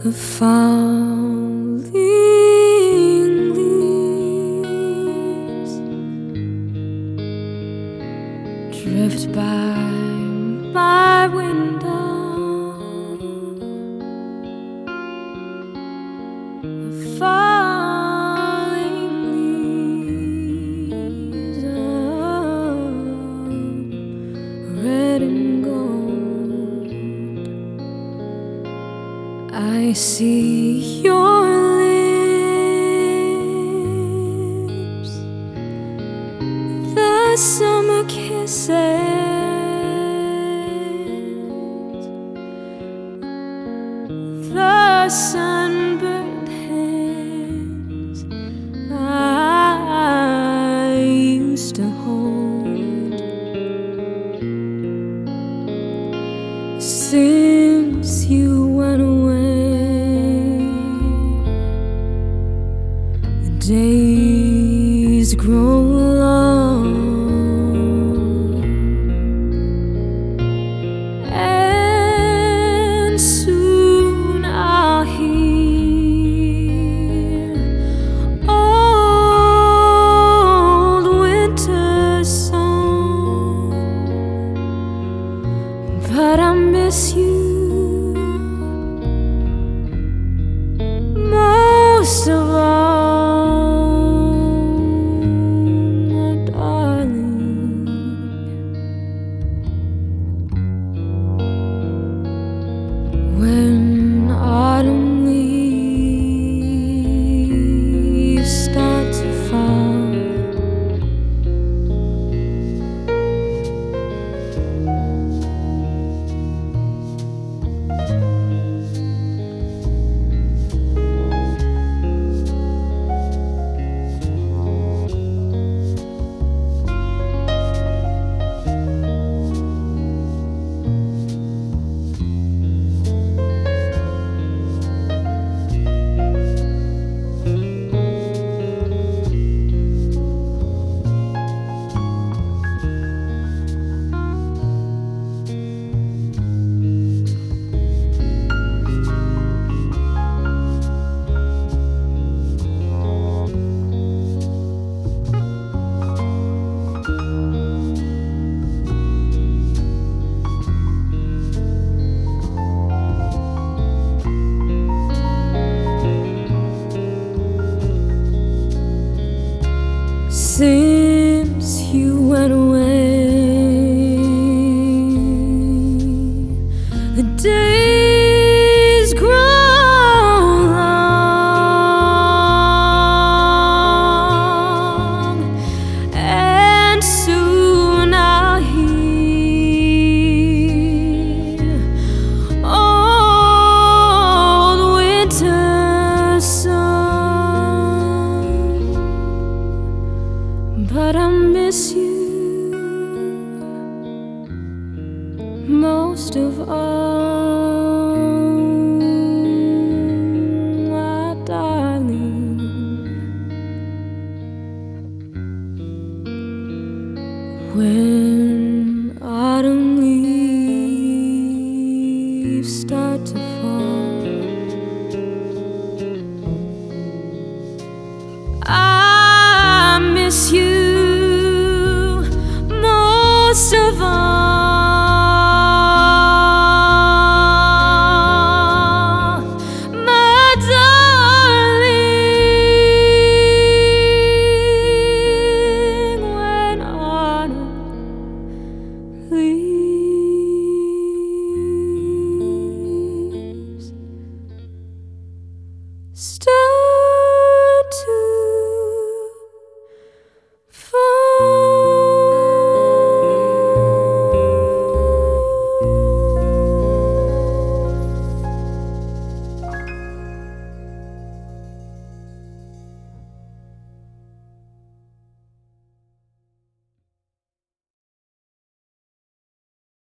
The falling leaves drift by my window. The falling leaves of red and gold. I see your lips, the summer kisses, the sunburned hands I used to hold. Since you went away, the days grow long, and soon I'll hear old winter song. But I miss you most of all, my darling. When autumn leaves start to fall, since you went away, the days grow long, and soon I'll hear old winter song. But I miss you most of all, my darling. When autumn leaves start to fall, I miss you